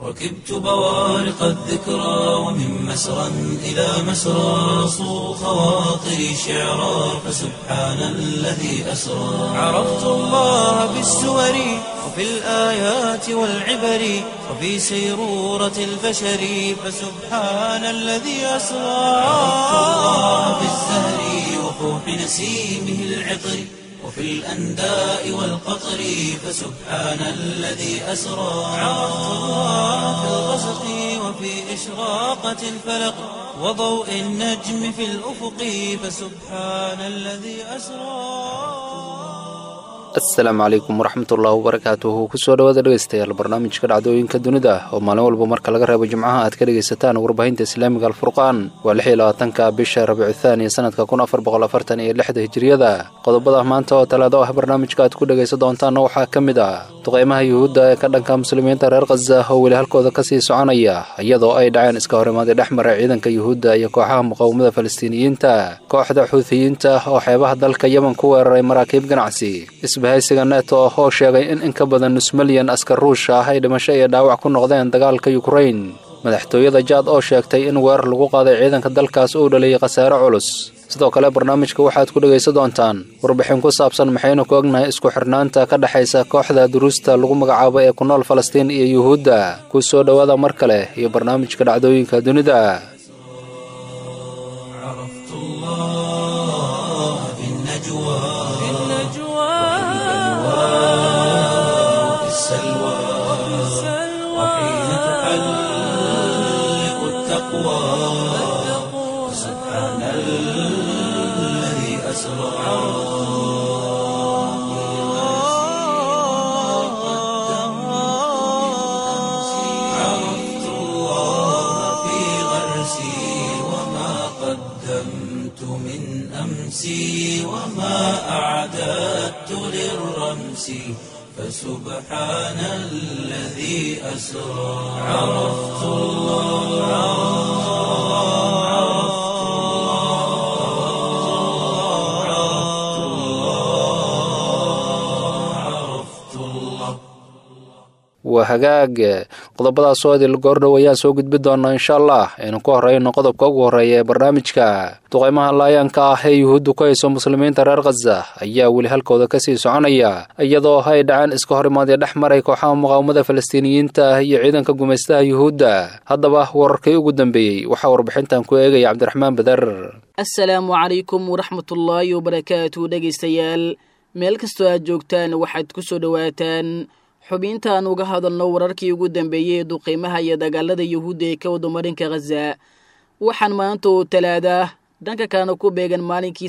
ركبت بوارق الذكرى ومن مسرى إلى مسرى صو خواطري شعرا فسبحان الذي أسرى عرفت الله بالسور وفي الآيات والعبر وفي سيرورة البشر فسبحان الذي أسرى عرفت الله بالزهر وفوح نسيمه العطر وفي الأنداء والقطر فسبحان الذي أسرى عرفت الله في الغسق وفي إشراقة الفلق وضوء النجم في الأفق فسبحان الذي أسرى. asalaamu calaykum waraxmatullaahi wabarakaatuhu kusoo dhawaada dhegeystayaal barnaamijka dhacdooyinka dunida oo maalin walba marka laga reebo jimcaha aad ka dhegaysataan warbaahinta islaamiga alfurqaan waa 26 bisha rabiicu thaani sanadka 1446 hijriyada qodobada maanta oo talaado ah barnaamijka aad ku dhegaysan doontaan waxaa ka mid ah duqeymaha yuhuudda ee ka dhanka muslimiinta reer Gaza oo weli halkooda ka sii soconaya iyadoo ay dhaceen iska horimaad dhexmar ciidanka yuhuudda iyo kooxaha muqaawamada falastiiniyiinta kooxda xuuthiyiinta oo xeebaha dalka Yemen ku weeraray maraakiib ganacsi haysiga neto oo sheegay in ka badan nus milyan askar ruush ah ay dhimasho iyo dhaawac ku noqdeen dagaalka Ukraine madaxtooyada Jaad oo sheegtay in weerar lagu qaaday ciidanka dalkaas uu dhaliyay khasaare culus sidoo kale barnaamijka waxaad ku dhageysan doontaan warbixin ku saabsan maxaynu ku ognahay isku xirnaanta ka dhaxaysa kooxda duruusta lagu magacaabo ee ku nool Falastiin iyo Yuhuudda ku soo dhawaada mar kale iyo barnaamijka dhacdooyinka dunida. وما أعددت للرمس فسبحان الذي أسرى عرفت الله waa hagaag qodobadaas oo idil goordhow ayaan soo gudbi doonaa insha Allah inuu ku horeyno qodobka ugu horeeya ee barnaamijka duqeymaha laayaanka ah ee yuhuuddu ku hayso muslimiinta reer Gaza ayaa weli halkooda ka sii soconaya iyadoo ay dhaceen iska horimaad dhexmaray kooxaha muqaawamada falastiiniyiinta iyo ciidanka gumaystaha yuhuudda haddaba wararkii ugu dambeeyay waxa warbixintan ku eegaya Cabdiraxmaan Badar. assalaamu calaykum waraxmatullaahi wabarakaatuh dhegeystayaal meel kastoo aad joogtaan waxaad ku soo dhawaataan xubinta aan uga hadalno wararkii ugu dambeeyay ee duqeymaha iyo dagaalada yuhuudda ee ka wada marinka Gaza waxaan maanta oo talaada dhanka kana ku beegan maalinkii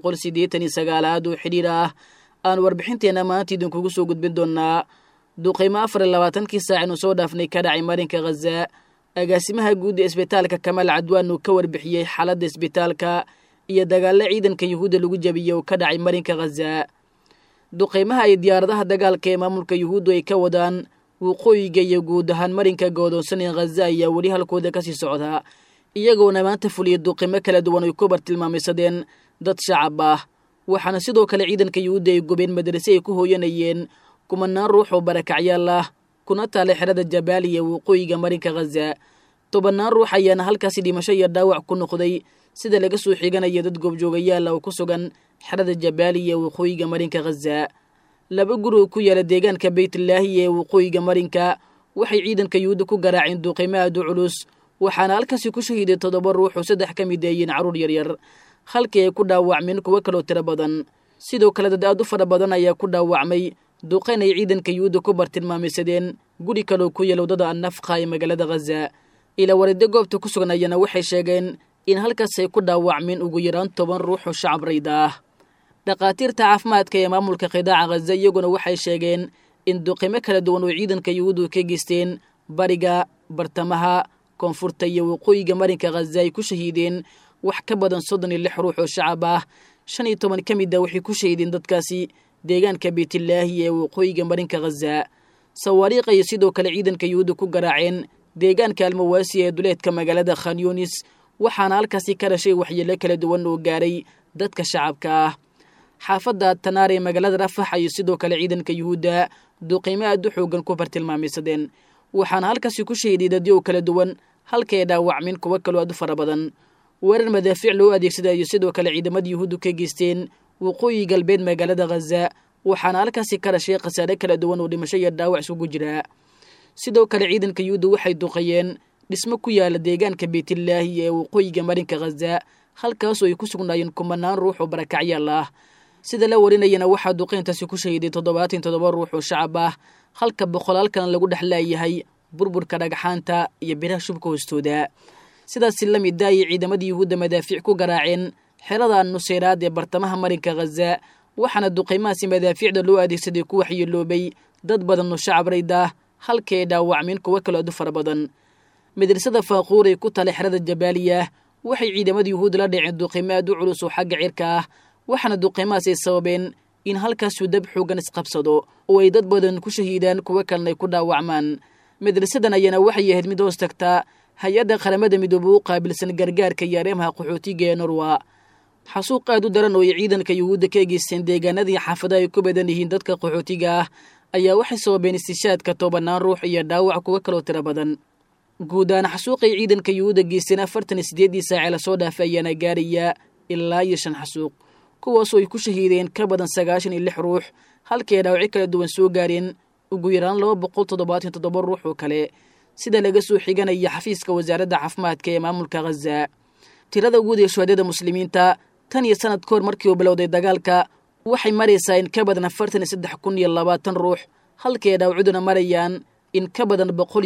389aad oo xiriir ah aan warbixinteena maanta idinkugu soo gudbin doonaa duqeymo 24kii saac inuu soo dhaafnay ka dhacay marinka Gaza agaasimaha guud ee isbitaalka Kamal Cadwaan uu ka warbixiyay xaaladda isbitaalka iyo dagaalada ciidanka yuhuudda lagu jabiyay oo ka dhacay marinka Gaza duqeymaha ay diyaaradaha dagaalka ee maamulka yuhuuddu ay ka wadaan waqooyiga iyo guud ahaan marinka go'doonsan ee Gaza ayaa weli halkooda ka sii socda iyagoona maanta fuliyay duqeymo kala duwan oo ku bartilmaamaysadeen dad shacab ah waxaana sidoo kale ciidanka yuhuudda ay gubeen madrasa ay ku hooyanayeen kumanaan ruux oo barakacyaal ah kuna taale xerada Jabaaliya waqooyiga marinka Gaza tobanaan ruux ayaana halkaasi dhimasho iyo dhaawac ku noqday sida laga soo xiganayo dad goobjoogayaal oo ku sugan xerada Jabaaliya waqooyiga marinka Gaza laba guri ku yaala deegaanka Baytlaahi ee waqooyiga marinka waxay ciidanka yuhuudda ku garaaceen duqeymo aad u culus waxaana halkaasi ku shahiiday 7 ruux oo 3 ka mid ah caruur yaryar halkii ay ku dhaawacmeen kuwa kale oo tiro badan sidoo kale dad aad u fara badan ayaa ku dhaawacmay duqeyn ay ciidanka yuhuudda ku bartilmaamaysadeen guri kale oo ku yaala wadada An-Nafqa ee magaalada Gaza ila warida goobta ku sugnayna waxay sheegeen in halkaas ay ku dhaawacmeen ugu yaraan 10 ruux oo shacab rayd ah dhaqaatiirta caafimaadka ee maamulka qidaaca Gaza iyaguna waxay sheegeen in duqeymo kala duwan oo ciidanka yuhuuddu ka geysteen bariga bartamaha koonfurta iyo waqooyiga marinka Gaza ay ku shahiideen wax ka badan 36 ruux oo shacab ah 15 ka mid ah waxay ku shahiideen dadkaasi deegaanka Baytlaahi ee waqooyiga marinka Gaza sawaariiq ay sidoo kale ciidanka yuhuudda ku garaaceen deegaanka Almawaasi ee duleedka magaalada Khan Yunis waxaana halkaasi ka dhashay waxyeello kala duwan oo gaaray dadka shacabka ah xaafadda Tanaar ee magaalada Rafax iyo sidoo kale ciidanka yuhuudda duqeymo aad u xoogan ku bartilmaamaysadeen waxaana halkaasi ku shahiday dadyo kala duwan halka ay dhaawacmeen kuwo kaloo aad u fara badan weerar madaafiic loo adeegsadayo sidoo kale ciidamada yuhuuddu ka geysteen waqooyi galbeed magaalada ghaza waxaana halkaasi ka dhashay khasaare kala duwan oo dhimasho iyo dhaawac isugu jira sidoo kale ciidanka yuhuuddu waxay duqeeyeen dhismo ku yaala deegaanka beytlaahi ee waqooyiga marinka ghaza halkaasoo ay ku sugnaayeen kumanaan ruux oo barakacyaal ah sida la warinayana waxaa duqeyntaasi ku shahiday 77 ruux oo shacab ah halka boqolaal kalena lagu dhexlaayahay burburka dhagaxaanta iyo biraha shubka hoostooda sidaasi la mid ah ciidamadii yuhuudda madaafiic ku garaaceen xerada nusayraad ee bartamaha marinka ghaza waxaana duqeymahaasi madaafiicda loo adeegsaday ku waxyeeloobay dad badan oo shacab rayd ah halka ay dhaawacmeen kuwo kaloo aad u fara badan madrasada faaquur ee ku tala xerada jabaaliya waxay ciidamada yuhuudda la dhaceen duqeymo aad u culus oo xagga cirka ah waxaana duqeymahaas ay sababeen in halkaasuu dab xoogan isqabsado oo ay dad badan ku shahiidaan kuwo kalena ay ku dhaawacmaan madrasadan ayaana waxay ahayd mid hoos tagtaa hay-adda qaramada midoobay u qaabilsan gargaarka iyo arrimaha qaxootiga ee norwa xasuuq aad u daran oo ay ciidanka yuhuudda ka geysteen deegaanadii xaafadaha ay ku badan yihiin dadka qaxootiga ah ayaa waxay sababeen istishaadka 10 ruux iyo dhaawac kuwo kaloo tiro badan guud ahaan xasuuqay ciidanka yuhuudda geysteen 48 saac la soo dhaafay ayaana gaaraya ilaa 5 xasuuq kuwaasoo ay ku shahiideen ka badan 96 ruux halkii dhaawacyo kala duwan soo gaareen ugu yaraan 277 ruux oo kale sida laga soo xiganaya xafiiska wasaaradda caafimaadka ee maamulka ghaza tirada guud ee shuhadada muslimiinta tan iyo sanad ka hor markii uu bilowday dagaalka waxay maraysaa in ka badan 43,020 ruux halkii dhaawacyaduna marayaan in ka badan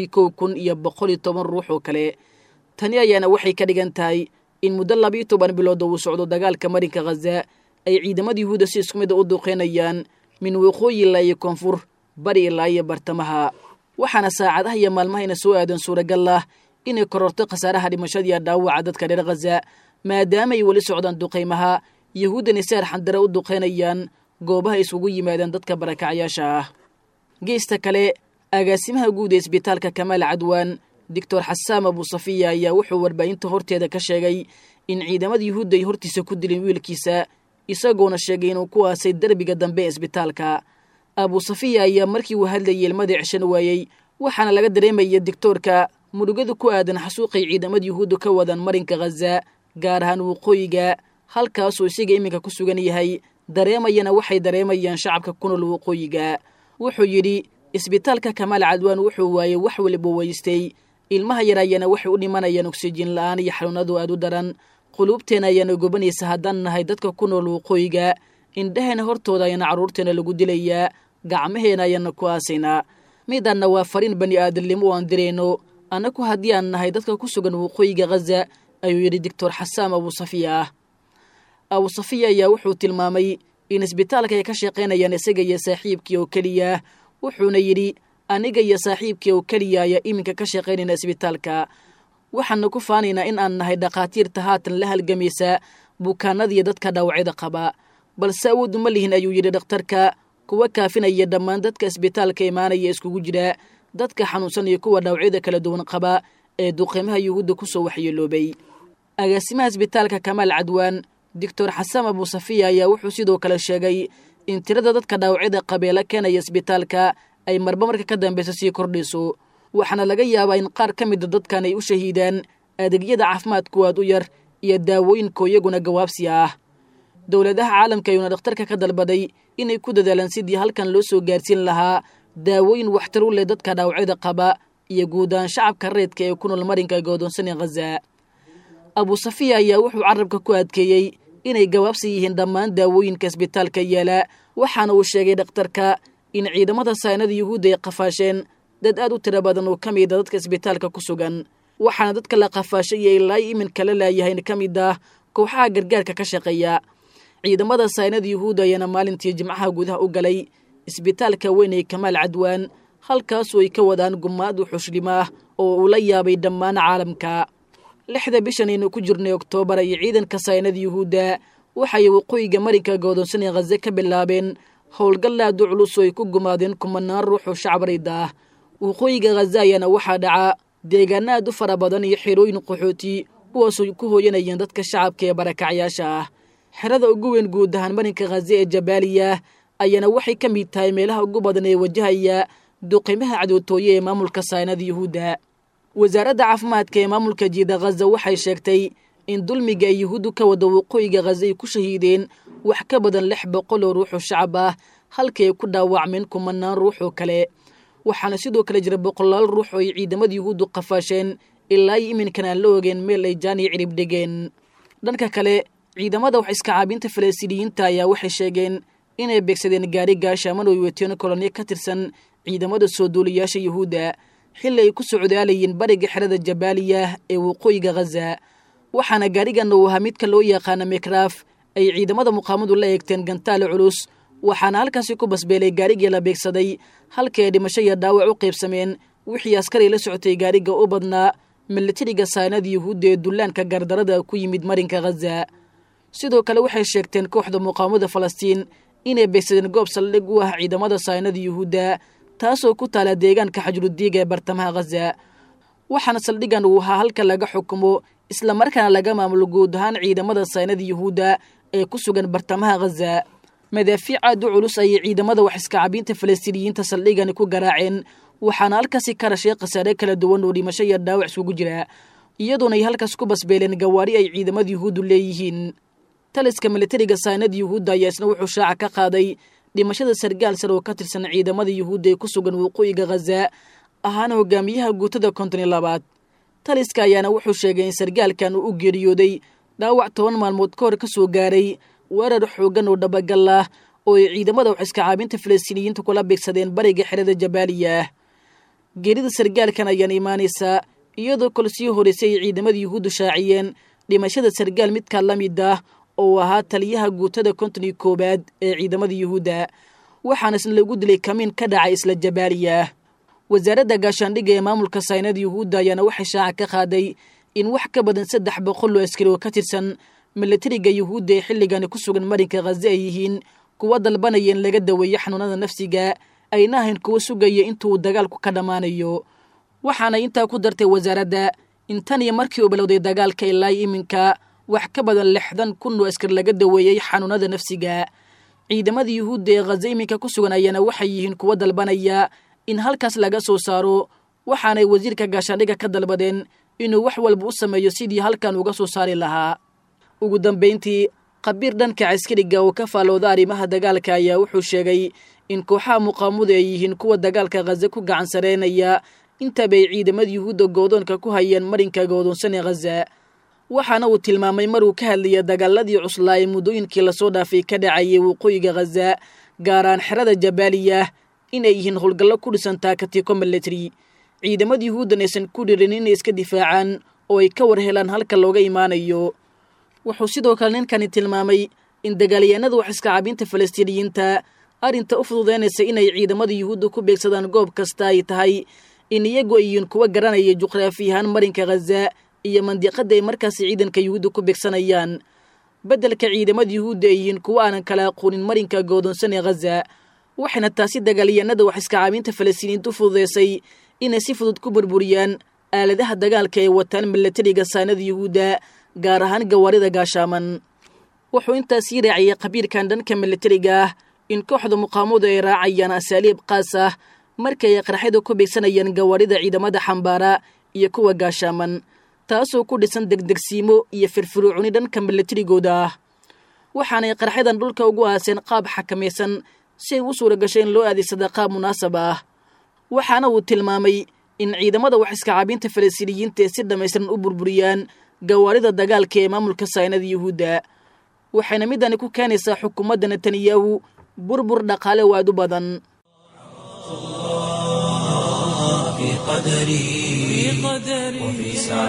101,110 ruux oo kale tani ayaana waxay ka dhigan tahay in muddo 12 bilood uu socdo dagaalka marinka ghaza ay ciidamada yuhuudda si isku mid u duqeynayaan min waqooyi ilaa iyo koonfur bari ilaa iyo bartamaha waxaana saacadaha iyo maalmahayna soo aadan suuragal ah inay kororto khasaaraha dhimashada iyo dhaawaca dadka reer ghaza maadaama ay weli socdaan duqeymaha yuhuuddana si arxandare u duqeynayaan goobaha isugu yimaadaan dadka barakacyaasha ah geesta kale agaasimaha guud ee isbitaalka kamaal cadwaan doctor xasaam abu safiya ayaa wuxuu warbaahinta horteeda ka sheegay in ciidamada yuhuudda ay hortiisa ku dileen wiilkiisa isagoona sheegay inuu ku aasay derbiga dambe ee isbitaalka abu safiya ayaa markii uu hadlayay ilmadii cishan waayey waxaana laga dareemayay digtoorka murugada ku aadan xasuuqay ciidamada yuhuudda ka wadaan marinka ghaza gaar ahaan waqooyiga halkaasuu isaga iminka ku sugan yahay dareemayana waxay dareemayaan shacabka ku nool waqooyiga wuxuu yidhi isbitaalka kamaal cadwaan wuxuu waayey wax waliba weystay ilmaha yar ayaana waxay u dhimanayaan oksijiin la'aan iyo xanuunadu aad u daran quluubteena ayaana gobanaysa haddaan nahay dadka ku nool waqooyiga indhaheena hortooda ayaana carruurteena lagu dilayaa gacmaheena ayaana ku aasaynaa midaanna waa fariin bani aadamnimo oo aan dirayno annagu haddii aan nahay dadka ku sugan waqooyiga ghaza ayuu yidhi doctor xasaam abu safiya abu safiya ayaa wuxuu tilmaamay in isbitaalka ay ka shaqaynayaan isaga iyo saaxiibkii oo keliya wuxuuna yidhi aniga iyo saaxiibkii oo keliya ayaa iminka ka shaqaynayna isbitaalka waxaana ku faanaynaa in aan nahay dhakhaatiirta haatan la halgamaysa bukaanadiiyo dadka dhaawacyada qaba balse awood uma lihin ayuu yidhi dhakhtarka kuwa kaafinaya dhammaan dadka isbitaalka imaanaya iskugu jira dadka xanuunsan iyo kuwa dhaawacyada kala duwan qaba ee duqeymaha yuhuudda ku soo waxyeeloobay agaasimaha isbitaalka kamaal cadwaan doctor xasaam abu safiya ayaa wuxuu sidoo kale sheegay in tirada dadka dhaawacyada qabeela keenaya isbitaalka ay marba marka ka dambeysa sii kordhayso waxaana laga yaabaa in qaar ka mida dadkan ay u shahiidaan adeegyada caafimaadku aad u yar iyo daawooyinka iyaguna gawaabsi ah dowladaha caalamka ayuuna dhakhtarka ka dalbaday inay ku dadaalaan sidii halkan loo soo gaarsiin lahaa daawooyin waxtar u leh dadka dhaawacyada qaba iyo guudaan shacabka reedka ee ku nool marinka go'doonsan ee ghaza abu safiya ayaa wuxuu carabka ku adkeeyey inay gawaabsi yihiin dhammaan daawooyinka isbitaalka yaala waxaana uu sheegay dhakhtarka in ciidamada saynada yuhuudda ay qafaasheen dad aad u tiro badan oo ka mida dadka isbitaalka ku sugan waxaana dadka la qafaashay iyo ilaa iminka la laayahayn ka mid ah kooxaha gargaarka ka shaqeeya ciidamada saynada yuhuudda ayaana maalintii jimcaha gudaha u galay isbitaalka weyn ee kamaal cadwaan halkaasoo ay ka wadaan gumaad u xushlimo ah oo uu la yaabay dhammaan caalamka 6 bishan aynu ku jirnay oktoobar iyo ciidanka saynada yuhuudda waxay waqooyiga marinka go'doonsan ee ghaza ka bilaabeen howlgal aad u culus oo ay ku gumaadeen kumanaan ruux oo shacab rayd ah waqooyiga ghaza ayaana waxaa dhaca deegaano aad u fara badan iyo xerooyin qaxooti kuwaasoo ku hooyanayeen dadka shacabka ee barakacyaasha ah xerada ugu weyn guud ahaan marinka ghaza ee jabaaliya ayaana waxay ka mid tahay meelaha ugu badan ee wajahaya duqeymaha cadowtooye ee maamulka saynada yuhuudda. wasaaradda caafimaadka ee maamulka jiida khaza waxay sheegtay in dulmiga ay yuhuuddu ka wada waqooyiga khaza ay ku shahiideen wax ka badan 600 oo ruux oo shacab ah halkii ay ku dhaawacmeen 10 ruux oo kale. waxaana sidoo kale jira 100 ruux oo ay ciidamada yuhuuddu qafaasheen ilaa iminkana aan la ogeen meel ay jaani cirib dhigeen. dhanka kale ciidamada wax iska caabinta Falastiiniyiinta ayaa waxay sheegeen inay beegsadeen gaari gaashaman oo wateen koloniyo ka tirsan ciidamada soo duuliyaasha yuhuudda xilli ay ku socdaalayeen bariga xerada Jabaaliya ee waqooyiga Gaza. waxaana gaarigan uu ahaa midka loo yaqaan Mekraf ay ciidamada muqaamadu la eegteen gantaale culus, waxaana halkaasi ku basbeelay gaarigii la beegsaday halkii dhimasho iyo dhaawac u qaybsameen wixii askari la socotay gaariga u badnaa militariga saanada yuhuudda ee dullaanka gardarada ku yimid marinka Gaza. sidoo kale waxay sheegteen kooxda muqaamada Falastiin inay beegsadeen goob saldhig u ah ciidamada saanada yuhuudda taasoo ku taala deegaanka Xajrudiga ee bartamaha Gaza. waxaana saldhigan uu ahaa halka laga xukumo isla markaana laga maamulo guud ahaan ciidamada saanada yuhuudda ee ku sugan bartamaha Gaza. madaafiic aad u culus ay ciidamada wax iska caabinta Falastiiniyiinta saldhigan ku garaaceen, waxaana halkaasi ka rashay khasaare kala duwan oo dhimasho iyo dhaawac isugu jira, iyadoona ay halkaas ku basbeeleen gawaari ay ciidamada yuhuuddu leeyihiin. taliska militariga saanada yuhuudda ayaa isna wuxuu shaaca ka qaaday dhimashada sargaal sare oo ka tirsan ciidamada yuhuudda ee ku sugan waqooyiga Gaza ahaana hogaamiyaha guutada 52. taliska ayaana wuxuu sheegay in sargaalkan uu u geeriyooday dhaawac 10 maalmood ka hor ka soo gaaray weerar xoogan oo dhabagal ah oo ay ciidamada wax iska caabinta Falastiiniyiinta kula beegsadeen bariga xerada Jabaaliya. geerida sargaalkan ayaan imaanaysaa iyadoo kala sii horeysay ciidamada yuhuuddu shaaciyeen dhimashada sargaal midka la mid ah oo ahaa taliyaha guutada 51 ee ciidamada yuhuudda, waxaana isna lagu dilay kamiin ka dhacay isla Jabaaliya. wasaaradda gaashaandhigga ee maamulka saynada yuhuudda ayaana waxay shaaca ka qaaday in wax ka badan 300 oo askari oo ka tirsan militariga yuhuudda ee xilligan ku sugan marinka Gaza ay yihiin kuwa dalbanayeen laga daweeyo xanuunada nafsiga ayna ahayn kuwa sugaya intuu dagaalku ka dhamaanayo. waxaana intaa ku dartay wasaaradda in tan iyo markii uu bilowday dagaalka ilaa iminka wax ka badan 60,000 oo askar laga daweeyay xanuunada nafsiga. ciidamada yuhuudda ee Gaza iminka ku sugan ayaana waxay yihiin kuwa dalbanaya in halkaas laga soo saaro, waxaanay wasiirka gaashaandhigga ka dalbadeen inuu wax walba u sameeyo sidii halkan uga soo saari lahaa. ugu dambeyntii qabiir dhanka askariga oo ka faalooda arrimaha dagaalka ayaa wuxuu sheegay in kooxaha muqaamadu ay yihiin kuwa dagaalka Gaza ku gacan sareynaya inta bay ciidamada yuhuudda goodoonka ku hayeen marinka goodoonsan ee Gaza. waxaana uu tilmaamay maruu ka hadlayay dagaaladii cuslaa ee muddooyinkii lasoo dhaafay ka dhacayay waqooyiga Gaza gaaraan xerada Jabaaliya inay yihiin howlgallo ku dhisan taakatiiko military. ciidamada yuhuuddan aysan ku dhirin inay iska difaacaan oo ay ka war helaan halka looga imaanayo. wuxuu sidoo kale ninkani tilmaamay in dagaalyahanada wax iska caabinta Falastiiniyiinta arrinta u fududeynaysa inay ciidamada yuhuudda ku beegsadaan goob kasta ay tahay in iyagu ay yihiin kuwa garanaya juqraafiyahaan marinka Gaza iyo mandiqada ay markaas ciidanka yuhuudda ku beegsanayaan, beddelka ciidamada yuhuudda ay yihiin kuwa aanan kala aqoonin marinka goodoonsan ee Gaza. waxayna taasi dagaalyahanada wax iska caabinta Falastiiniyiinta u fududeysay inay si fudud ku burburiyaan aaladaha dagaalka ee wataan militariga saanada yuhuudda gaar ahaan gawaarida gaashaaman. wuxuu intaasii raaciyay qabiirkan dhanka militariga ah in kooxda muqaamadu ay raacayaan asaaliib qaas ah markay qaraxyada ku beegsanayaan gawaarida ciidamada xambaara iyo kuwa gaashaaman, taasoo ku dhisan degdegsiimo iyo firfircooni dhanka militarigooda ah. waxaanay qaraxyadan dhulka ugu aaseen qaab xakamaysan si ay u suura gashay in loo adeegsada qaab munaasab ah. waxaana uu tilmaamay in ciidamada wax iska caabinta Falastiiniyiinta si dhamaystiran u burburiyaan gawaarida dagaalka ee maamulka saynada yuhuudda, waxayna midani ku keenaysaa xukuumadda Netanyahu burbur dhaqaale oo aad u badan. في قدري وفي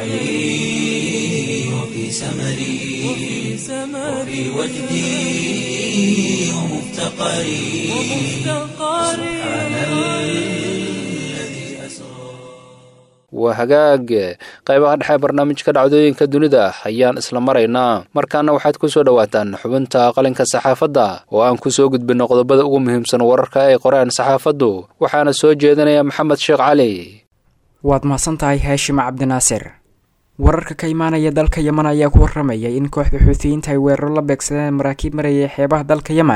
سعي وفي سمري وفي وجدي ومفتقري سبحان الذي أسرى. waa hagaag qaybaha dhexe barnaamijka dhacdooyinka dunida ayaan isla maraynaa. markaana waxaad ku soo dhawaataan xubinta qalinka saxaafadda oo aan ku soo gudbinno qodobada ugu muhiimsan wararka ay qoraan saxaafaddu, waxaana soo jeedinaya maxamed sheekh cali. waad mahadsan tahay haashim cabdinaasir. wararka ka imaanaya dalka Yemen ayaa ku warramaya in kooxda Xuuthiyiinta ay weeraro la beegsadeen maraakiib marayay xeebaha dalka Yemen.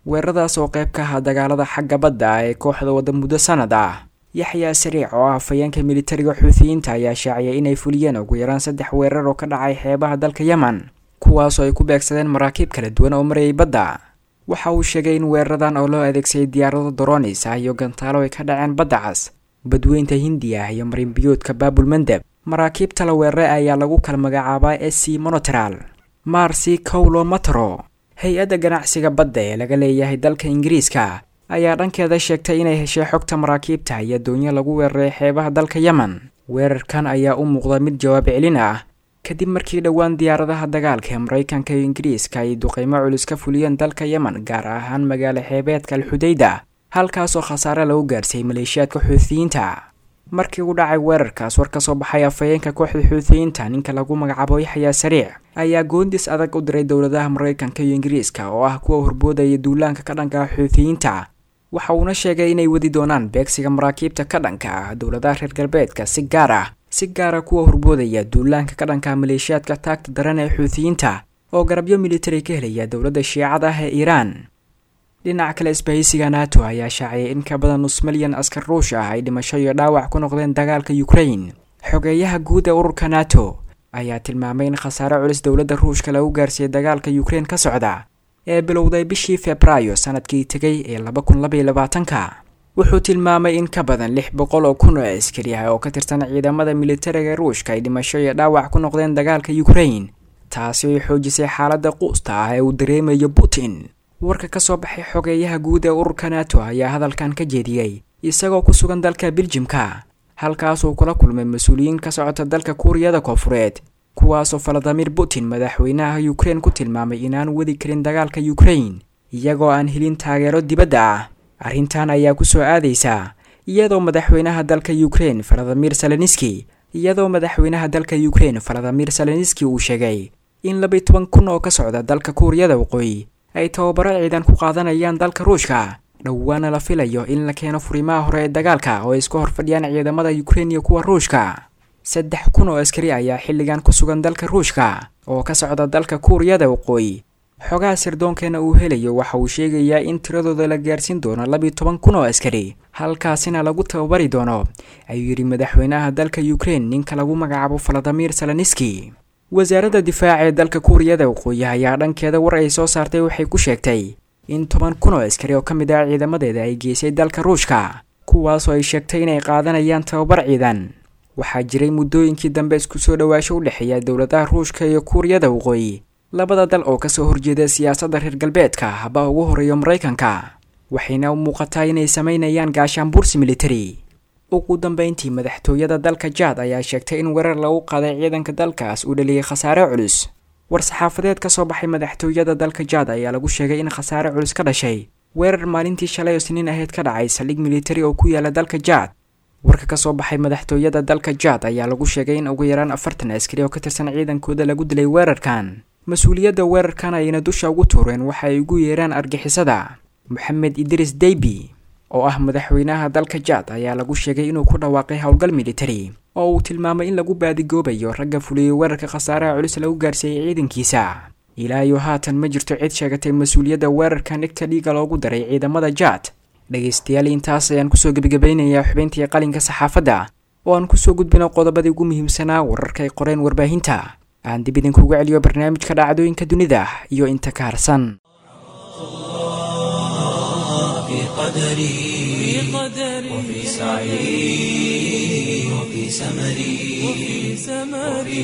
weeraradaas oo qayb ka ahaa dagaalada xagga badda ee kooxda wada muddo sanad ah. yaxyaa sariic oo ah afhayeenka militariga xuutiyiinta ayaa shaaciyay inay fuliyeen ugu yaraan 3 weerar oo ka dhacay xeebaha dalka Yemen, kuwaasoo ay ku beegsadeen maraakiib kala duwan oo marayay badda. waxa uu sheegay in weeraradan oo loo adeegsaday diyaarado drones ah iyo gantaalo ay ka dhaceen badda cas, badweynta Hindiya iyo marin biyoodka Baabul Mandab. maraakiibta la weeraray ayaa lagu kala magacaabaa SC Monotrol, Marcy Cowlo Matro. hay-adda ganacsiga badda ee laga leeyahay dalka Ingiriiska ayaa dhankeeda sheegtay inay heshay xogta maraakiibta iyo doonyo lagu weeraray xeebaha dalka Yemen. weerarkan ayaa u muuqda mid jawaab celin ah kadib markii dhawaan diyaaradaha dagaalka ee Mareykanka iyo Ingiriiska ay duqeymo culus ka fuliyeen dalka Yemen, gaar ahaan magaalo xeebeedka Al-Hudayda, halkaas oo khasaare lagu gaarsiiyay maleeshiyaadka Xuutiyiinta. markii uu dhacay weerarkaas, war ka soo baxay afhayeenka kooxda Xuutiyiinta ninka lagu magacaabo Yaxyaa Sariic ayaa goondis adag u diray dowladaha Mareykanka iyo Ingiriiska oo ah kuwa horboodaya duulaanka ka dhanka Xuutiyiinta. waxa uuna sheegay inay wadi doonaan beegsiga maraakiibta ka dhanka ah dowladaha reer galbeedka, si gaar ah kuwa horboodaya duulaanka ka dhanka maleeshiyaadka taagta daran ee Xuutiyiinta oo garabyo militari ka helaya dowladda Shiicada ah ee Iiraan. dhinaca kale, isbahaysiga NATO ayaa shaaciyay in ka badan 5,000,000 askar Ruush ah ay dhimasho iyo dhaawac ku noqdeen dagaalka Ukraine. xogeeyaha guud ee ururka NATO ayaa tilmaamay in khasaare culus dowladda Ruushka lagu gaarsiiyay dagaalka Ukraine ka socda ee bilowday bishii Febraayo sanadkii tagay ee 2022. wuxuu tilmaamay in ka badan 600,000 oo askari ah oo ka tirsan ciidamada militariga Ruushka ay dhimasho iyo dhaawac ku noqdeen dagaalka Ukraine, taasi oo xoojisay xaaladda quusta ah ee uu dareemayo Putin. warka ka soo baxay xogeeyaha guud ee ururka NATO ayaa hadalkan ka jeediyay isagoo ku sugan dalka Belgiumka, halkaas oo kula kulmay mas'uuliyiin ka socota dalka Kuuriyada Koonfureed, kuwaas oo Vladimir Putin madaxweynaha Ukraine ku tilmaamay inaan wadi karin dagaalka Ukraine iyagoo aan helin taageero dibadda ah. arrintan ayaa ku soo aadaysa iyadoo madaxweynaha dalka Ukraine Volodymyr Zelensky uu sheegay in 12,000 oo ka socda dalka Kuuriyada Waqooyi ay tababaro ciidan ku qaadanayaan dalka Ruushka, dhawaana la filayo in la keeno furimaha hore ee dagaalka oo isku horfadhiyaan ciidamada Ukraine iyo kuwa Ruushka. 3,000 oo askari ayaa xilligan ku sugan dalka Ruushka oo ka socda dalka Kuuriyada Waqooyi. xogaha sirdoonkeena uu helayo waxa uu sheegayaa in tiradooda la gaarsiin doono 12,000 oo askari, halkaasina lagu tababari doono, ayuu yiri madaxweynaha dalka Ukraine ninka lagu magacaabo Volodymyr Zelensky. wasaaradda difaaca ee dalka Kuuriyada Waqooyi ayaa dhankeeda war ay soo saartay waxay ku sheegtay in 10,000 oo askari oo ka mid ah ciidamadeeda ay geysay dalka Ruushka, kuwaas oo ay sheegtay inay qaadanayaan tababar ciidan. waxaa jiray muddooyinkii dambe isku soo dhawaasho u dhexeeya dowladaha Ruushka iyo Kuuriyada Waqooyi, labada dal oo ka soo horjeeda siyaasadda reer galbeedka haba ugu horeeyo Mareykanka, waxayna u muuqataa inay sameynayaan gaashaan bursi military. ugu dambeyntii, madaxtooyada dalka Chad ayaa sheegtay in weerar lagu qaaday ciidanka dalkaas uu dhaliyay khasaare culus. war-saxaafadeed ka soo baxay madaxtooyada dalka Chad ayaa lagu sheegay in khasaare culus ka dhashay weerar maalintii shalay oo Isniin ahayd ka dhacay saldhig military oo ku yaala dalka Chad. warka ka soo baxay madaxtooyada dalka Chad ayaa lagu sheegay in ugu yaraan 40 askari oo ka tirsan ciidankooda lagu dilay weerarkan. mas'uuliyadda weerarkan ayna dusha ugu tuureen waxa ay ugu yeeraan argixisada. Mohamed Idris Deby oo ah madaxweynaha dalka Chad ayaa lagu sheegay inuu ku dhawaaqay howlgal military oo uu tilmaamay in lagu baadigoobayo ragga fuliyay weerarka khasaaraha culus lagu gaarsiiyay ciidankiisa. ilaa iyo haatan ma jirto cid sheegatay mas'uuliyadda weerarkan dhigta dhiiga loogu daray ciidamada Chad. dhageystayaal, intaas ayaan kusoo gabagabeynayaa xubintii qalinka saxaafadda oo aan kusoo gudbino qodobadii ugu muhiimsanaa wararka ay qoreen warbaahinta. aan dib idinkugu celiyo barnaamijka dhacdooyinka dunida iyo inta ka harsan. وفي سعي وفي سمري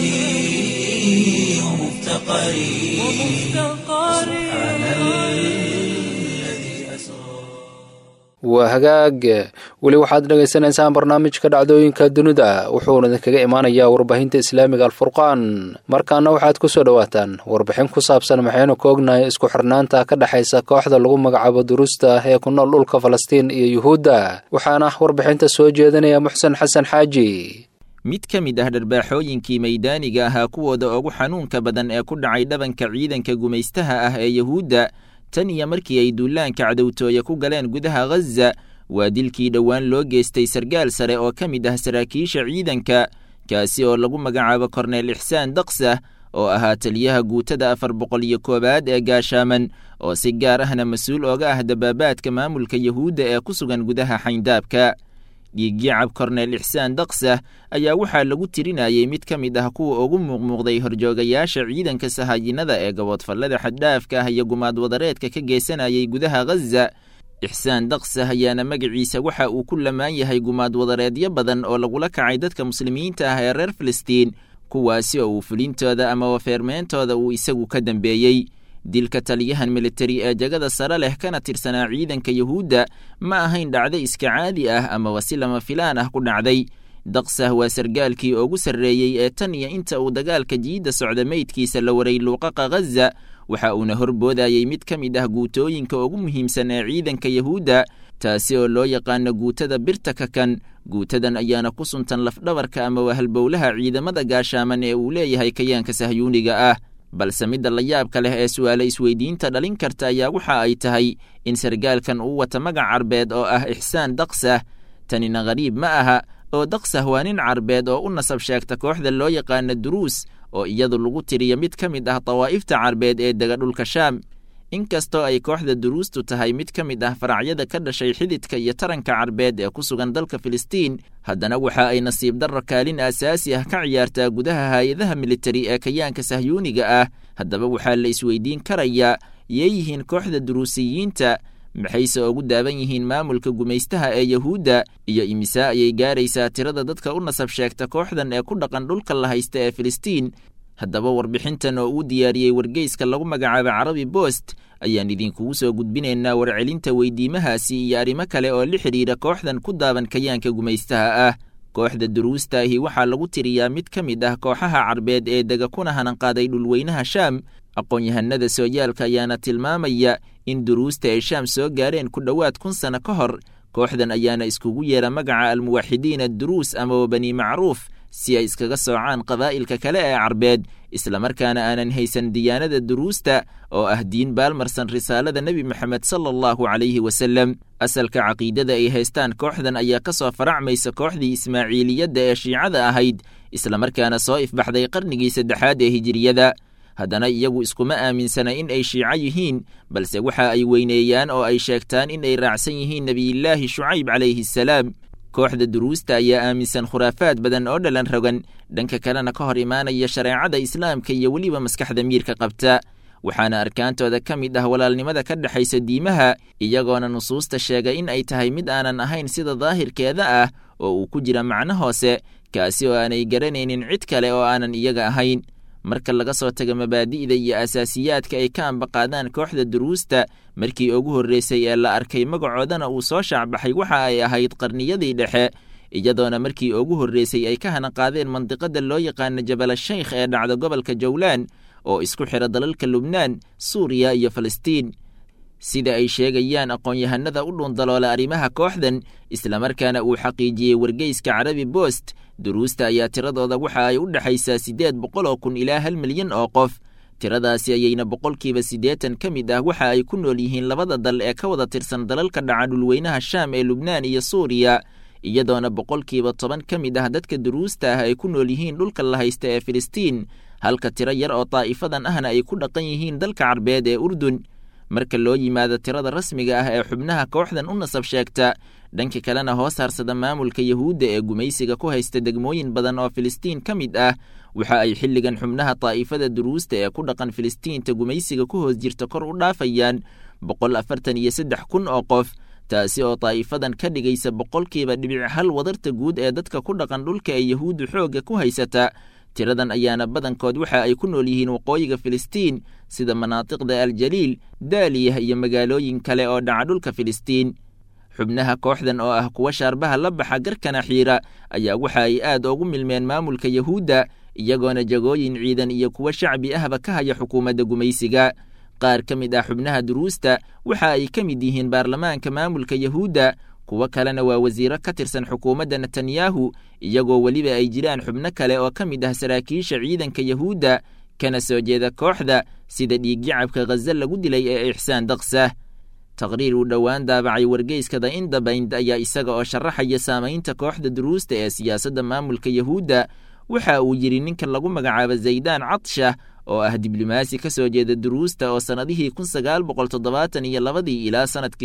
وجدي ومفتقري سبحان الذي أسرى. waa hagaag weli waxaad dhagaysanaysaan barnaamijka dhacdooyinka dunida, wuxuuna idinkaga imaanayaa warbaahinta islaamiga alfurqaan. markaana waxaad ku soo dhawaataan warbixin ku saabsan maxaynu ka ognahay isku xirnaanta ka dhexaysa kooxda lagu magacaabo duruusta ee ku nool dhulka Falastiin iyo Yuhuudda. waxaana warbixinta soo jeedinaya Muxsen Xasan Xaaji. mid ka mid ah dharbaaxooyinkii maydaaniga ahaa kuwooda ugu xanuunka badan ee ku dhacay dhabanka ciidanka gumaystaha ah ee Yuhuudda tan iyo markii ay duulaanka cadowtooya ku galeen gudaha Gaza, waa dilkii dhowaan loo geystay sargaal sare oo ka mid ah saraakiisha ciidanka, kaasi oo lagu magacaabo Korneel Ixsaan Daqsa, oo ahaa taliyaha guutada 401 ee gaashaaman oo si gaar ahna mas-uul ooga ah dabaabaadka maamulka yahuudda ee ku sugan gudaha xayndaabka. dhiigyacab korneel ixsaan daqsah ayaa waxaa lagu tirinayay mid ka mid ah kuwa ugu muuqmuuqday horjoogayaasha ciidanka sahaayinada ee gaboodfallada xaddhaafka ah iyo gumaad wadareedka ka geysanayay gudaha ghaza. ixsaan daqsah ayaana magaciisa waxa uu ku lamaan yahay gumaad wadareedyo badan oo lagula kacay dadka muslimiinta ah ee reer filistiin, kuwaasi oo uu fulintooda ama wafeermeyntooda uu isagu ka dambeeyey. dilka taliyahan militari ee jagada sare leh kana tirsanaa ciidanka yahuudda ma ahayn dhacdo iska caadi ah amaba si lama filaan ah ku dhacday. daqsah waa sargaalkii ugu sarreeyey ee tan iyo inta uu dagaalka jiidda socda meydkiisa la waray luuqaqa ghaza, waxa uuna horboodayey mid ka mid ah guutooyinka ugu muhiimsan ee ciidanka yahuudda, taasi oo loo yaqaano guutada birta kakan. guutadan ayaana ku suntan lafdhabarka ama wahalbowlaha ciidamada gaashaaman ee uu leeyahay kayaanka sahyuuniga ah. balse midda la yaabka leh ee su'aale isweydiinta dhalin karta ayaa waxa ay tahay in sargaalkan uu wata magac carbeed oo ah ixsaan daqsah. tanina qariib ma aha, oo daqsah waa nin carbeed oo u nasab sheegta kooxda loo yaqaano duruus oo iyadu lagu tiriyo mid ka mid ah dawaa'ifta carbeed ee dega dhulka shaam. inkastoo ay kooxda duruustu tahay mid ka mid ah faracyada ka dhashay xididka iyo taranka carbeed ee ku sugan dalka filistiin, haddana waxa ay nasiib darro kaalin aasaasi ah ka ciyaartaa gudaha hay-adaha militari ee kayaanka sahyuuniga ah. haddaba waxaa la isweydiin karayaa yeeyihiin kooxda duruusiyiinta, maxayse ugu daaban yihiin maamulka gumaystaha ee yahuudda, iyo imisaa ayay gaaraysaa tirada dadka u nasab sheegta kooxdan ee ku dhaqan dhulka la haysta ee filistiin. haddaba warbixintan oo uu diyaariyey wargeyska lagu magacaabo carabi bost ayaan idinkugu soo gudbinaynaa warcelinta weydiimahaasi iyo arrimo kale oo la xidhiidha kooxdan ku daaban kayaanka gumaystaha ah. kooxda duruustaahi waxaa lagu tiriyaa mid ka mid ah kooxaha carbeed ee dega kuna hananqaaday dhulweynaha shaam. aqoon-yahanada sooyaalka ayaana tilmaamaya in duruusta ay shaam soo gaareen ku dhowaad 1,000 sano ka hor. kooxdan ayaana iskugu yeera magaca almuwaxidiin adduruus ama bani macruuf si ay iskaga soocaan qabaa'ilka kale ee carbeed, islamarkaana aanan haysan diyaanada duruusta oo ah diin baalmarsan risaalada nebi moxamed sala allahu calayhi wasalem. asalka caqiidada ay haystaan kooxdan ayaa ka soo faracmaysa kooxdii ismaaciiliyadda ee shiicada ahayd, islamarkaana soo ifbaxday qarnigii 3aad ee hijiriyada. haddana iyagu iskuma aaminsana in ay shiico yihiin, balse waxa ay weyneeyaan oo ay sheegtaan in ay raacsan yihiin nebiyullaahi shucayb calayhi assalaam. kooxda duruusta ayaa aaminsan khuraafaad badan oo dhalan rogan, dhanka kalena ka hor imaanaya shareecada islaamka iyo weliba maskaxda miirka qabta. waxaana arkaantooda ka mid ah walaalnimada ka dhexaysa diimaha, iyagoona nusuusta sheega in ay tahay mid aanan ahayn sida daahirkeeda ah oo uu ku jira macno hoose, kaasi oo aanay garanaynin cid kale oo aanan iyaga ahayn. marka laga soo tago mabaadi'da iyo asaasiyaadka ay ka ambaqaadaan kooxda duruusta, markii ugu horreysay ee la arkay magacoodana uu soo shaacbaxay waxa ay ahayd qarniyadii dhexe, iyadoona markii ugu horreysay ay ka hanaqaadeen mandiqada loo yaqaano jabal shaykh ee dhacda gobolka jawlaan oo isku xidha dalalka lubnaan, suuriya iyo falastiin. sida ay sheegayaan aqoon-yahanada u dhundaloola arrimaha kooxdan, islamarkaana uu xaqiijiyey wargeyska carabi bost, duruusta ayaa tiradooda waxa ay u dhexaysaa 800,000 ilaa 1 milyan oo qof. tiradaasi ayayna 80% ka mid ah waxa ay ku nool yihiin labada dal ee ka wada tirsan dalalka dhaca dhulweynaha shaam ee lubnaan iyo suuriya, iyadoona 10% ka mid ah dadka duruusta ah ay ku nool yihiin dhulka la haysta ee filistiin, halka tiro yar oo daa'ifadan ahna ay ku dhaqan yihiin dalka carbeed ee urdun. marka loo yimaado tirada rasmiga ah ee xubnaha kooxdan u nasab sheegta, dhanka kalena hoos harsada maamulka yahuudda ee gumaysiga ku haysta degmooyin badan oo filistiin ka mid ah, waxa ay xilligan xubnaha daa'ifada duruusta ee ku dhaqan filistiinta gumaysiga ku hoos jirta kor u dhaafayaan 143,000 oo qof, taasi oo daa'ifadan ka dhigaysa 1% wadarta guud ee dadka ku dhaqan dhulka ee yahuuddu xoogga ku haysata. tiradan ayaana badankood waxa ay ku nool yihiin waqooyiga filistiin sida manaatiqda aljaliil, daaliyah iyo magaalooyin kale oo dhaca dhulka filistiin. xubnaha kooxdan oo ah kuwa shaarbaha la baxa garkana xiira ayaa waxa ay aad ugu milmeen maamulka yahuudda, iyagoona jagooyin ciidan iyo kuwa shacbi ahba ka haya xukuumadda gumaysiga. qaar ka mid ah xubnaha duruusta waxa ay ka mid yihiin baarlamaanka maamulka yahuudda, kuwo kalena waa wasiiro ka tirsan xukuumadda netanyahu, iyagoo weliba ay jiraan xubno kale oo ka mid ah saraakiisha ciidanka yahuudda kana soo jeeda kooxda, sida dhiigyacabka ghaza lagu dilay ee ixsaan daqsah. taqriir uu dhowaan daabacay wargeyska The Independent ayaa isaga oo sharaxaya saamaynta kooxda duruusta ee siyaasadda maamulka yahuudda waxa uu yidhi ninka lagu magacaabo zaydaan catshah oo ah diblomaasi ka soo jeeda duruusta oo sannadihii 1972 ilaa sannadkii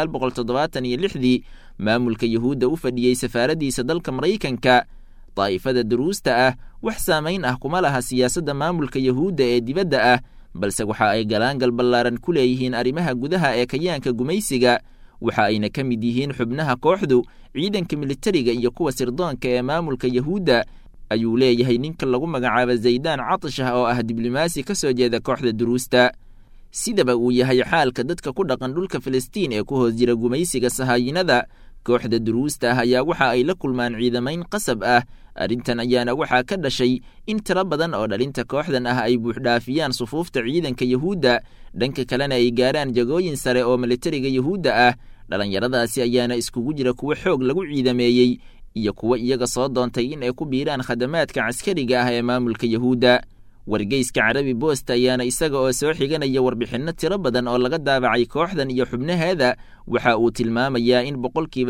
1976 maamulka yuhuudda u fadhiyey safaaraddiisa dalka maraykanka. daa'ifada duruusta ah wax saamayn ah kuma laha siyaasadda maamulka yuhuudda ee dibadda ah, balse waxa ay galaangal ballaaran ku leeyihiin arrimaha gudaha ee kayaanka gumaysiga. waxa ayna ka mid yihiin xubnaha kooxdu, ciidanka militariga iyo kuwa sirdoonka ee maamulka yuhuudda, ayuu leeyahay ninka lagu magacaabo zaydaan catshah oo ah diblomaasi ka soo jeeda kooxda duruusta. sidaba uu yahay xaalka dadka ku dhaqan dhulka Filistiin ee ku hoos jira gumaysiga sahaayinada, kooxda duruusta ah ayaa waxa ay la kulmaan ciidamayn qasab ah. arrintan ayaana waxaa ka dhashay in tiro badan oo dhalinta kooxdan ah ay buuxdhaafiyaan sufuufta ciidanka yuhuudda, dhanka kalena ay gaaraan jagooyin sare oo militariga yuhuudda ah. dhallinyaradaasi ayaana iskugu jira kuwo xoog lagu ciidameeyey iyo kuwo iyaga soo doontay in ay ku biiraan khadamaadka caskariga ah ee maamulka yuhuudda. wargeyska carabi boost ayaana isaga oo soo xiganaya warbixinno tiro badan oo laga daabacay kooxdan iyo xubnaheeda waxa uu tilmaamayaa in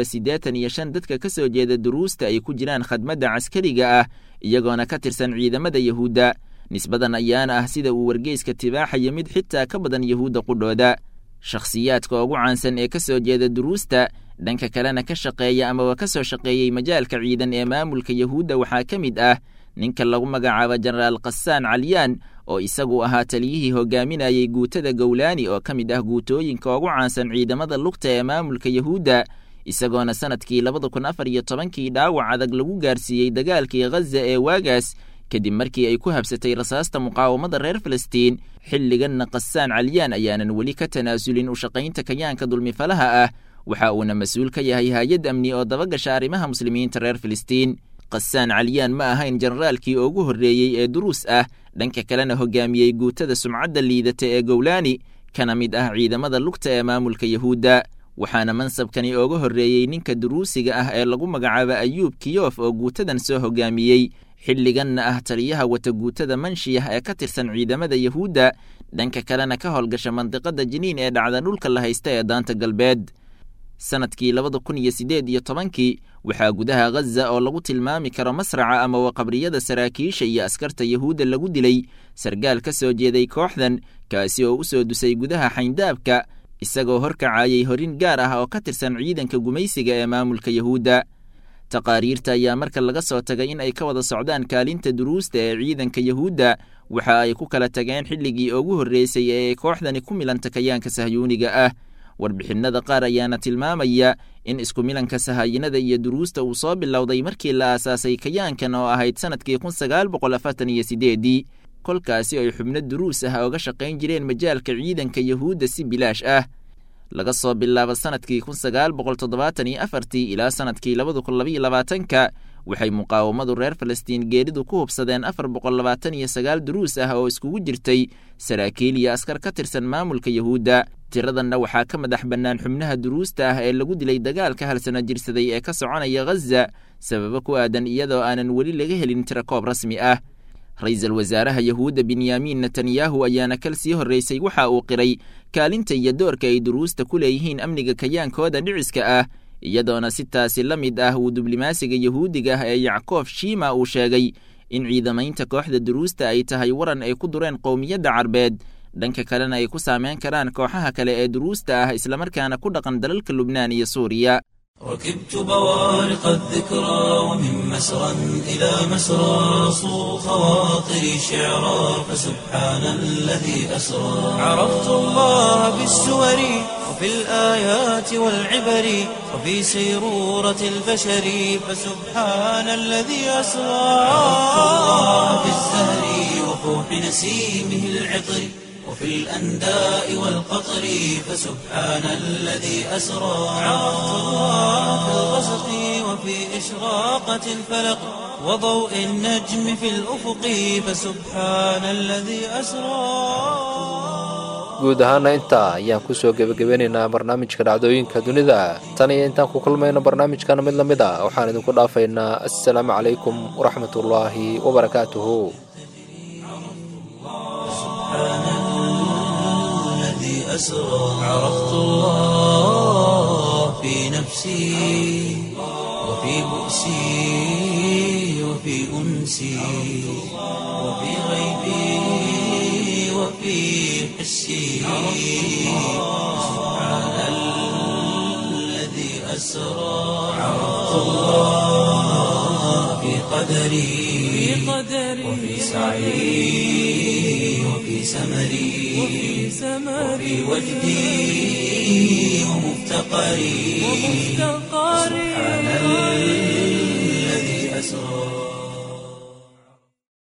85% dadka ka soo jeeda duruusta ay ku jiraan khadmadda caskariga ah iyagoona ka tirsan ciidamada yuhuudda. nisbadan ayaana ah sida uu wargeyska tibaaxaya mid xitaa ka badan yuhuudda qudhooda. shakhsiyaadka ugu caansan ee ka soo jeeda duruusta, dhanka kalena ka shaqeeya amaba ka soo shaqeeyey majaalka ciidan ee maamulka yuhuudda waxaa ka mid ah ninka lagu magacaabo jenaraal qassaan calyaan oo isagu ahaa taliyihii hogaaminayay guutada gowlaani oo ka mid ah guutooyinka ugu caansan ciidamada lugta ee maamulka yuhuudda, isagoona sannadkii 2014 dhaawac adag lagu gaarsiiyey dagaalkii ghaza ee waagaas kadib markii ay ku habsatay rasaasta muqaawamada reer Filistiin. xilliganna qassaan calyaan ayaanan weli ka tanaasulin u shaqaynta kayaanka dulmifalaha ah, waxa uuna mas-uul ka yahay hay-ad amni oo dabagasha arrimaha muslimiinta reer Filistiin. qassaan calyaan ma ahayn generaalkii ugu horreeyey ee duruus ah, dhanka kalena hogaamiyey guutada sumcadda liidata ee gowlaani, kana mid ah ciidamada lugta ee maamulka yuhuudda. waxaana mansabkani uga horreeyey ninka duruusiga ah ee lagu magacaabo ayuub kiyof oo guutadan soo hogaamiyey, xilliganna ah taliyaha wata guutada manshiyah ee ka tirsan ciidamada yuhuudda, dhanka kalena ka howlgasha mandiqada jiniin ee dhacda dhulka la haysta ee daanta galbeed. sannadkii 2018 waxaa gudaha ghaza oo lagu tilmaami karo masraca ama waqabriyada saraakiisha iyo askarta yuhuudda lagu dilay sargaal ka soo jeeday kooxdan, kaasi oo u soo dusay gudaha xayndaabka isagoo horkacayay horin gaar ah oo ka tirsan ciidanka gumaysiga ee maamulka yuhuudda. taqaariirta ayaa marka laga soo tagay in ay ka wada socdaan kaalinta duruusta ee ciidanka yuhuudda, waxa ay ku kala tageen xilligii ugu horreysay ee ay kooxdani ku milanta kayaanka sahyuuniga ah. warbixinnada qaar ayaana tilmaamaya in isku milanka sahaayinada iyo duruusta uu soo bilowday markii la aasaasay kayaankan oo ahayd sannadkii 1948, kolkaasi ay xubno duruus ah oga shaqayn jireen majaalka ciidanka yuhuudda si bilaash ah. laga soo bilaabo sannadkii 1974 ilaa sannadkii 2022 waxay muqaawamadu reer Filistiin geeridu ku hubsadeen 429 duruus ah oo iskugu jirtay saraakiil iyo askar ka tirsan maamulka yuhuudda. tiradanna waxaa ka madax bannaan xubnaha duruusta ah ee lagu dilay dagaalka hal sano jirsaday ee ka soconaya ghaza sababo ku aadan iyadoo aanan weli laga helin tirakoob rasmi ah. ra-iisul wasaaraha yuhuudda benyamin netanyahu ayaana kal sii horreysay waxa uu qiray kaalinta iyo doorka ay duruusta ku leeyihiin amniga kayaankooda dhiciska ah, iyadoona si taasi la mid ah uu diblomaasiga yuhuudiga ah ee yackof shima uu sheegay in ciidamaynta kooxda duruusta ay tahay waran ay ku dureen qowmiyadda carbeed, dhanka kalena ay ku saameyn karaan kooxaha kale ee duruusta ah islamarkaana ku dhaqan dalalka Lubnaan iyo Suuriya. ركبت بوارق الذكرى ومن مسرى إلى مسرى صوغ خواطري شعرا فسبحان الذي أسرى. عرفت الله بالسور وفي الآيات والعبر وفي سيرورة البشر فسبحان الذي أسرى. عرفت الله بالزهر وفوح نسيمه العطر وفي الأنداء والقطر فسبحان الذي أسرى. عرفت الله في الغسق وفي إشراقة الفلق وضوء النجم في الأفق فسبحان الذي أسرى. guud ahaana intaa ayaan ku soo gebagabeynaynaa barnaamijka dhacdooyinka dunida. tan iyo intaan ku kulmayno barnaamijkana mid la mid ah waxaan idinku dhaafaynaa assalaamu calaykum waraxmatullaahi wabarakaatuhu. عرفت الله في نفسي وفي بؤسي وفي وفي أنسي وفي غيبي وفي حسي سبحان الذي أسرى عرفت الله في قدري وفي سعي وفي سمري وفي وجدي ومفتقري